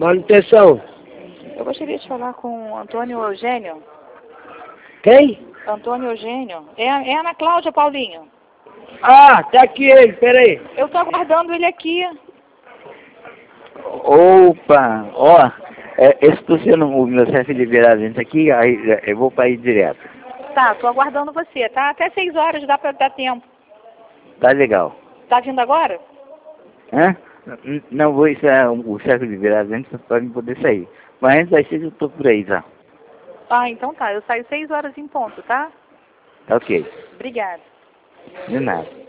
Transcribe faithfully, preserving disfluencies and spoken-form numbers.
Manutenção. Eu gostaria de falar com Antônio Eugênio. Quem? Antônio Eugênio. É, a- é a Ana Cláudia, Paulinho. Ah, tá aqui ele, peraí. Eu tô aguardando ele aqui. Opa, ó, é, esse tô sendo o meu chefe liberar a gente aqui, aí eu vou para ir direto. Tá, tô aguardando você, tá? Até seis horas dá pra dar tempo. Tá legal. Tá vindo agora? Hã? N- Não vou esperar o chefe liberar a gente para mim poder sair. Mas antes das seis eu tô por aí, tá? Ah, então tá. Eu saio seis horas em ponto, tá? Tá ok. Obrigada. De nada.